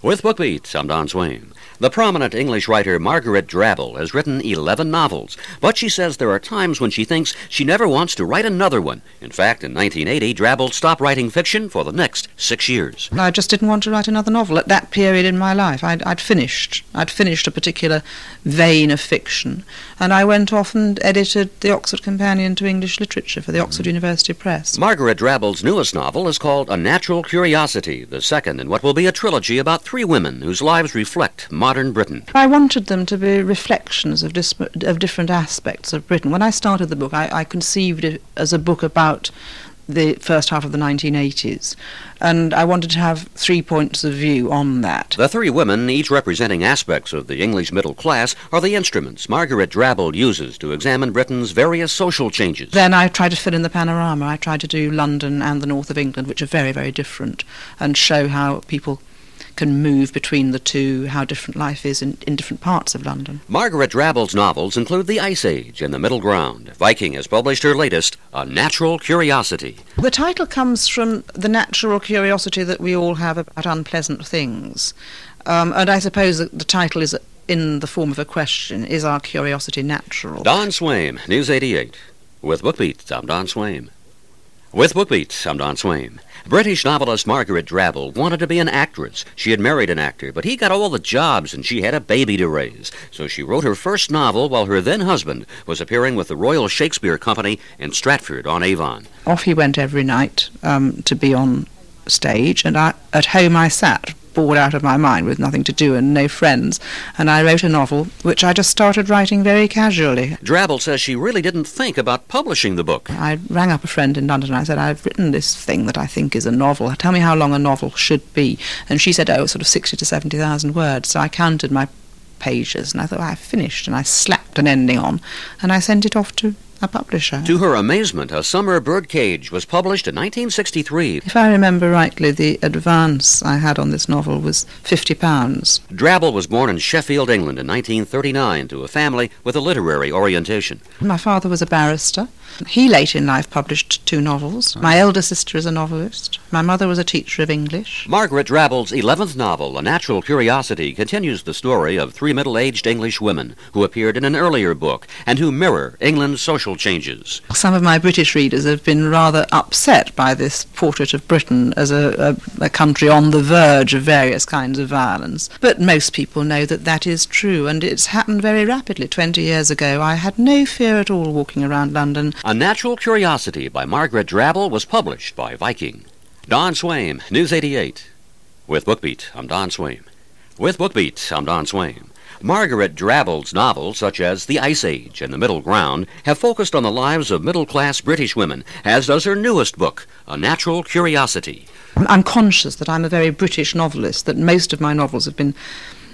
With BookBeat, I'm Don Swain. The prominent English writer Margaret Drabble has written 11 novels, but she says there are times when she thinks she never wants to write another one. In fact, in 1980, Drabble stopped writing fiction for the next 6 years. I just didn't want to write another novel at that period in my life. I'd finished a particular vein of fiction, and I went off and edited the Oxford Companion to English Literature for the Oxford University Press. Margaret Drabble's newest novel is called A Natural Curiosity, the second in what will be a trilogy about 3 women whose lives reflect modern Britain. I wanted them to be reflections of different aspects of Britain. When I started the book, I conceived it as a book about the first half of the 1980s, and I wanted to have 3 points of view on that. The 3 women, each representing aspects of the English middle class, are the instruments Margaret Drabble uses to examine Britain's various social changes. Then I tried to fill in the panorama. I tried to do London and the north of England, which are very, very different, and show how people can move between the two, how different life is in different parts of London. Margaret Drabble's novels include The Ice Age and The Middle Ground. Viking has published her latest, A Natural Curiosity. The title comes from the natural curiosity that we all have about unpleasant things. And I suppose that the title is in the form of a question: is our curiosity natural? Don Swain, News 88. With BookBeat, I'm Don Swain. With BookBeat, I'm Don Swain. British novelist Margaret Drabble wanted to be an actress. She had married an actor, but he got all the jobs and she had a baby to raise. So she wrote her first novel while her then-husband was appearing with the Royal Shakespeare Company in Stratford-on-Avon. Off he went every night to be on stage, and at home I sat, bored out of my mind with nothing to do and no friends, and I wrote a novel which I just started writing very casually. Drabble says she really didn't think about publishing the book. I rang up a friend in London and I said, I've written this thing that I think is a novel. Tell me how long a novel should be. And she said, sort of 60 to 70,000 words. So I counted my pages and I thought, I've finished, and I slapped an ending on and I sent it off to a publisher. To her amazement, A Summer Birdcage was published in 1963. If I remember rightly, the advance I had on this novel was £50. Drabble was born in Sheffield, England in 1939 to a family with a literary orientation. My father was a barrister. He late in life published 2 novels. My elder sister is a novelist. My mother was a teacher of English. Margaret Drabble's 11th novel, A Natural Curiosity, continues the story of 3 middle-aged English women who appeared in an earlier book and who mirror England's social changes. Some of my British readers have been rather upset by this portrait of Britain as a country on the verge of various kinds of violence. But most people know that that is true, and it's happened very rapidly. 20 years ago, I had no fear at all walking around London. A Natural Curiosity by Margaret Drabble was published by Viking. Don Swain, News 88. With BookBeat, I'm Don Swain. With BookBeat, I'm Don Swain. Margaret Drabble's novels, such as The Ice Age and The Middle Ground, have focused on the lives of middle-class British women, as does her newest book, A Natural Curiosity. I'm conscious that I'm a very British novelist, that most of my novels have been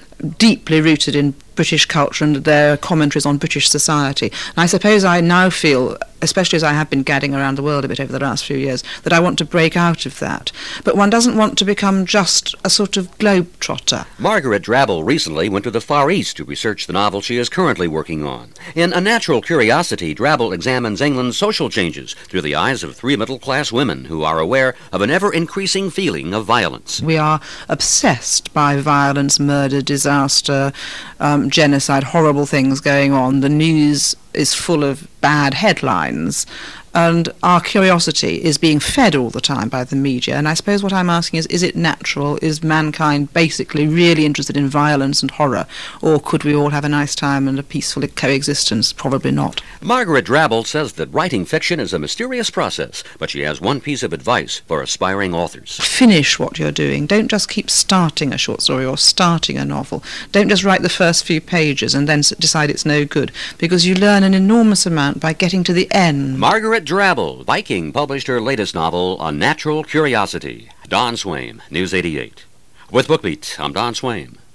deeply rooted in British culture and their commentaries on British society. And I suppose I now feel, especially as I have been gadding around the world a bit over the last few years, that I want to break out of that. But one doesn't want to become just a sort of globetrotter. Margaret Drabble recently went to the Far East to research the novel she is currently working on. In A Natural Curiosity, Drabble examines England's social changes through the eyes of 3 middle-class women who are aware of an ever-increasing feeling of violence. We are obsessed by violence, murder, disaster, genocide, horrible things going on. The news is full of bad headlines, and our curiosity is being fed all the time by the media. And I suppose what I'm asking is it natural? Is mankind basically really interested in violence and horror? Or could we all have a nice time and a peaceful coexistence? Probably not. Margaret Drabble says that writing fiction is a mysterious process, but she has one piece of advice for aspiring authors. Finish what you're doing. Don't just keep starting a short story or starting a novel. Don't just write the first few pages and then decide it's no good, because you learn an enormous amount by getting to the end. Margaret Drabble, Viking, published her latest novel, A Natural Curiosity. Don Swain, News 88. With BookBeat, I'm Don Swain.